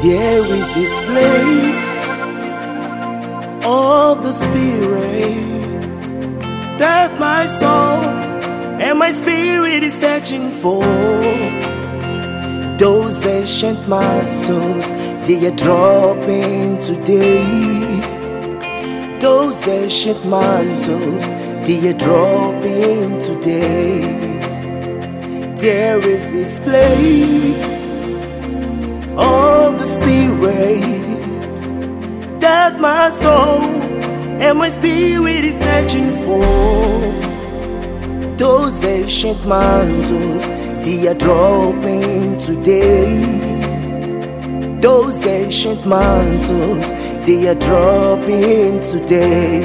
There is this place of the Spirit that my soul and my spirit is searching for. Those ancient mantles, they are dropping today. Those ancient mantles, they are dropping today. There is this place of the Spirit that my soul and my spirit is searching for. Those ancient mantles, they are dropping today. Those ancient mantles, they are dropping today.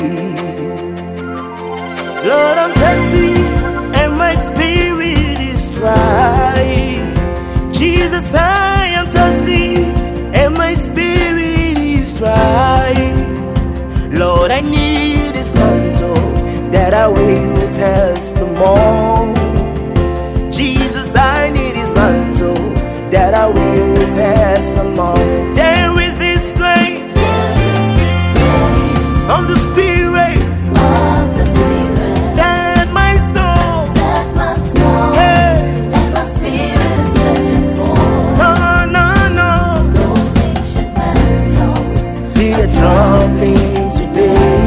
Lord, I'm thirsty and my spirit is dry. Jesus, I am thirsty and my spirit is dry. Lord, I need this mantle that I will test the more. Jesus, I need this mantle that I will test the more. There is this place of the Spirit, that my soul, hey, and my spirit is searching for. Those ancient mantles, they are dropping today.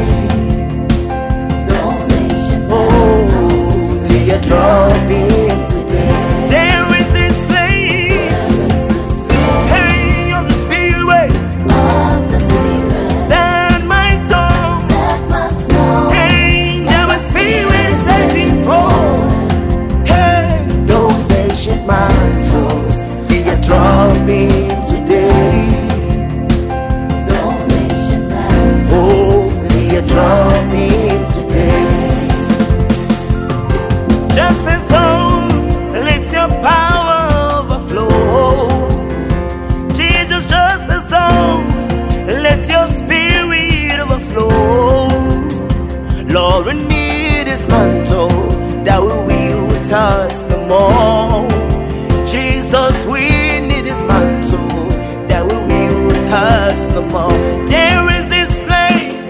those ancient Oh, they are dropping today. There is this place, hey, of the Spirit, of the Spirit, that my soul, that my soul, hey, that my spirit is searching for. Hey, those ancient mantles, they are dropping today. those ancient mantles, Oh, they are dropping today. Just as old, let your power overflow. Jesus, just as old, let your spirit overflow. Lord, we need this mantle that we will touch the more. Jesus, we need this mantle that we will touch the more. There is this place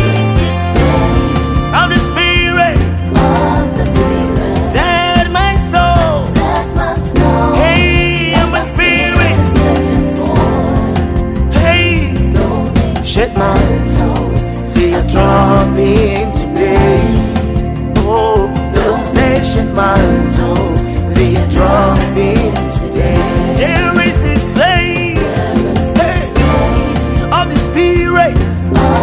of the Spirit of the Spirit, that my soul, that my soul, hey, and my spirit, is searching for. hey, Those shed ancient my mantles, they are dropping today. Oh, those ancient mantles, they are dropping today. There is this place, hey, of the Spirit, of